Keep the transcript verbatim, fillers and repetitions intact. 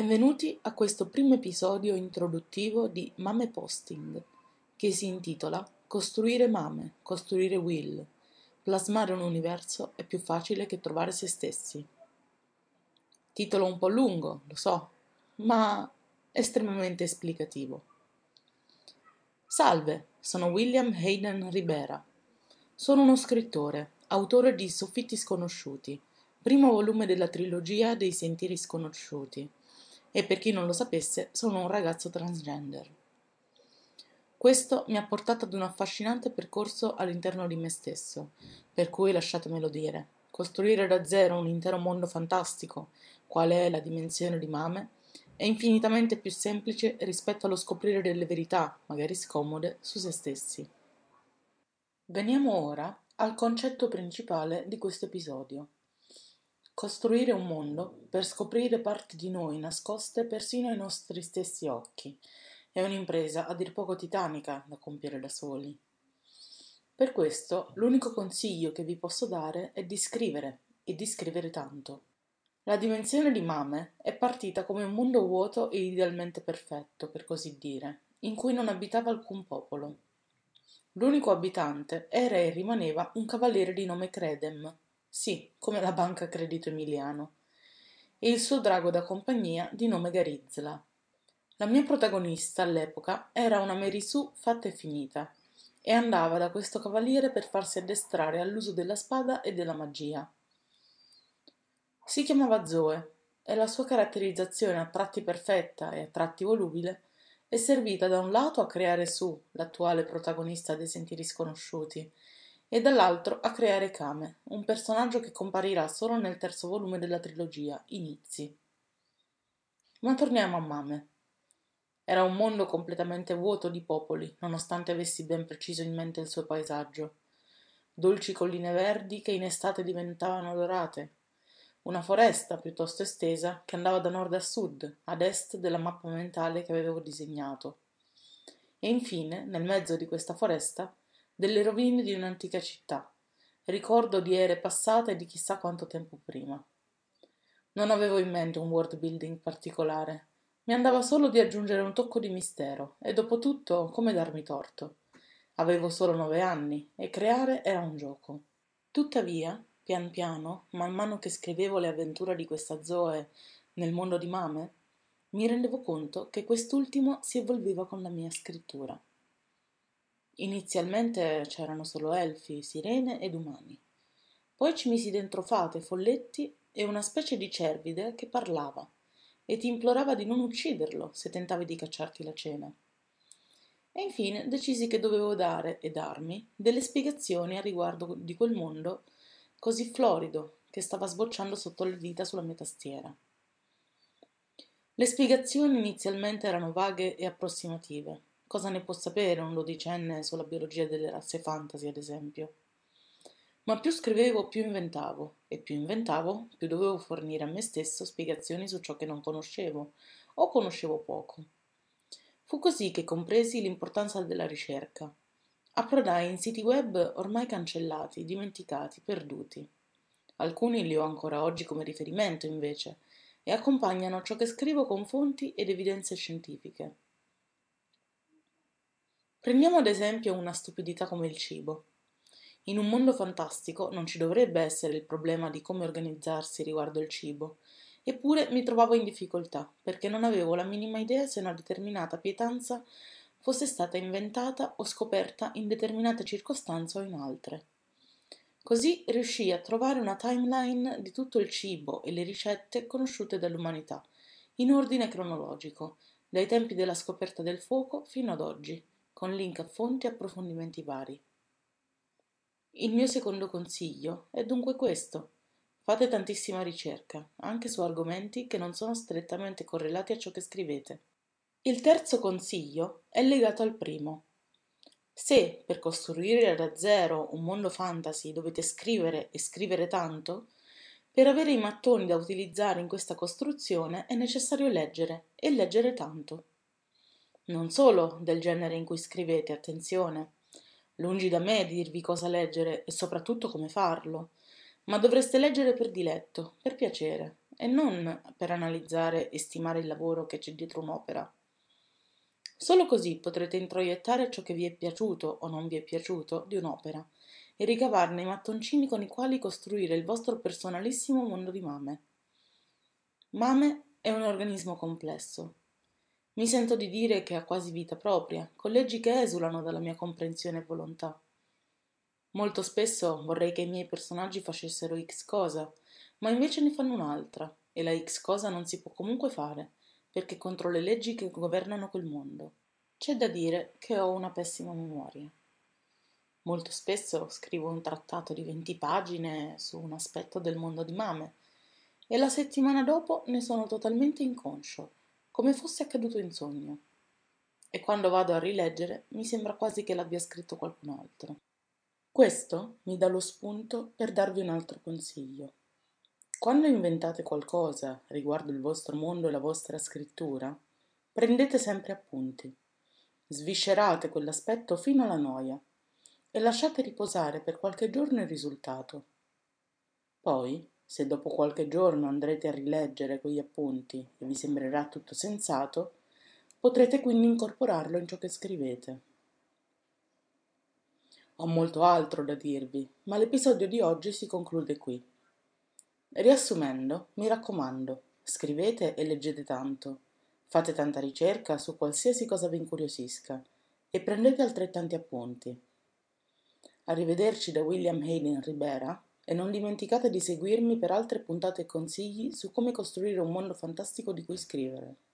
Benvenuti a questo primo episodio introduttivo di Mame Posting, che si intitola Costruire mame, costruire will. Plasmare un universo è più facile che trovare se stessi. Titolo un po' lungo, lo so, ma estremamente esplicativo. Salve, sono William Hayden Ribera. Sono uno scrittore, autore di Soffitti sconosciuti, primo volume della trilogia dei Sentieri sconosciuti. E per chi non lo sapesse, sono un ragazzo transgender. Questo mi ha portato ad un affascinante percorso all'interno di me stesso, per cui lasciatemelo dire, costruire da zero un intero mondo fantastico, quale è la dimensione di Mame, è infinitamente più semplice rispetto allo scoprire delle verità, magari scomode, su se stessi. Veniamo ora al concetto principale di questo episodio. Costruire un mondo per scoprire parti di noi nascoste persino ai nostri stessi occhi è un'impresa a dir poco titanica da compiere da soli. Per questo l'unico consiglio che vi posso dare è di scrivere, e di scrivere tanto. La dimensione di Mame è partita come un mondo vuoto e idealmente perfetto, per così dire, in cui non abitava alcun popolo. L'unico abitante era e rimaneva un cavaliere di nome Credem, sì, come la banca Credito Emiliano, e il suo drago da compagnia di nome Garizla. La mia protagonista all'epoca era una Merisù fatta e finita, e andava da questo cavaliere per farsi addestrare all'uso della spada e della magia. Si chiamava Zoe, e la sua caratterizzazione a tratti perfetta e a tratti volubile è servita da un lato a creare Su, l'attuale protagonista dei Sentieri sconosciuti, e dall'altro a creare Kame, un personaggio che comparirà solo nel terzo volume della trilogia, Inizi. Ma torniamo a Mame. Era un mondo completamente vuoto di popoli, nonostante avessi ben preciso in mente il suo paesaggio. Dolci colline verdi che in estate diventavano dorate, una foresta piuttosto estesa che andava da nord a sud, ad est della mappa mentale che avevo disegnato. E infine, nel mezzo di questa foresta, delle rovine di un'antica città, ricordo di ere passate di chissà quanto tempo prima. Non avevo in mente un world building particolare, mi andava solo di aggiungere un tocco di mistero, e dopo tutto, come darmi torto? Avevo solo nove anni, e creare era un gioco. Tuttavia, pian piano, man mano che scrivevo le avventure di questa Zoe nel mondo di Mame, mi rendevo conto che quest'ultimo si evolveva con la mia scrittura. Inizialmente c'erano solo elfi, sirene ed umani. Poi ci misi dentro fate, folletti e una specie di cervide che parlava e ti implorava di non ucciderlo se tentavi di cacciarti la cena. E infine decisi che dovevo dare e darmi delle spiegazioni a riguardo di quel mondo così florido che stava sbocciando sotto le dita sulla mia tastiera. Le spiegazioni inizialmente erano vaghe e approssimative. Cosa ne può sapere un dodicenne sulla biologia delle razze fantasy, ad esempio? Ma più scrivevo, più inventavo, e più inventavo, più dovevo fornire a me stesso spiegazioni su ciò che non conoscevo, o conoscevo poco. Fu così che compresi l'importanza della ricerca. Approdai in siti web ormai cancellati, dimenticati, perduti. Alcuni li ho ancora oggi come riferimento, invece, e accompagnano ciò che scrivo con fonti ed evidenze scientifiche. Prendiamo ad esempio una stupidità come il cibo. In un mondo fantastico non ci dovrebbe essere il problema di come organizzarsi riguardo il cibo, eppure mi trovavo in difficoltà, perché non avevo la minima idea se una determinata pietanza fosse stata inventata o scoperta in determinate circostanze o in altre. Così riuscii a trovare una timeline di tutto il cibo e le ricette conosciute dall'umanità, in ordine cronologico, dai tempi della scoperta del fuoco fino ad oggi, con link a fonti e approfondimenti vari. Il mio secondo consiglio è dunque questo: fate tantissima ricerca, anche su argomenti che non sono strettamente correlati a ciò che scrivete. Il terzo consiglio è legato al primo. Se per costruire da zero un mondo fantasy dovete scrivere e scrivere tanto, per avere i mattoni da utilizzare in questa costruzione è necessario leggere, e leggere tanto. Non solo del genere in cui scrivete, attenzione. Lungi da me dirvi cosa leggere e soprattutto come farlo, ma dovreste leggere per diletto, per piacere, e non per analizzare e stimare il lavoro che c'è dietro un'opera. Solo così potrete introiettare ciò che vi è piaciuto o non vi è piaciuto di un'opera e ricavarne i mattoncini con i quali costruire il vostro personalissimo mondo di Mame. Mame è un organismo complesso. Mi sento di dire che ha quasi vita propria, con leggi che esulano dalla mia comprensione e volontà. Molto spesso vorrei che i miei personaggi facessero X cosa, ma invece ne fanno un'altra, e la X cosa non si può comunque fare, perché è contro le leggi che governano quel mondo. C'è da dire che ho una pessima memoria. Molto spesso scrivo un trattato di venti pagine su un aspetto del mondo di Mame, e la settimana dopo ne sono totalmente inconscio, come fosse accaduto in sogno. E quando vado a rileggere mi sembra quasi che l'abbia scritto qualcun altro. Questo mi dà lo spunto per darvi un altro consiglio. Quando inventate qualcosa riguardo il vostro mondo e la vostra scrittura, prendete sempre appunti. Sviscerate quell'aspetto fino alla noia e lasciate riposare per qualche giorno il risultato. Poi, se dopo qualche giorno andrete a rileggere quegli appunti e vi sembrerà tutto sensato, potrete quindi incorporarlo in ciò che scrivete. Ho molto altro da dirvi, ma l'episodio di oggi si conclude qui. Riassumendo, mi raccomando, scrivete e leggete tanto, fate tanta ricerca su qualsiasi cosa vi incuriosisca e prendete altrettanti appunti. Arrivederci da William Hayden Ribera e non dimenticate di seguirmi per altre puntate e consigli su come costruire un mondo fantastico di cui scrivere.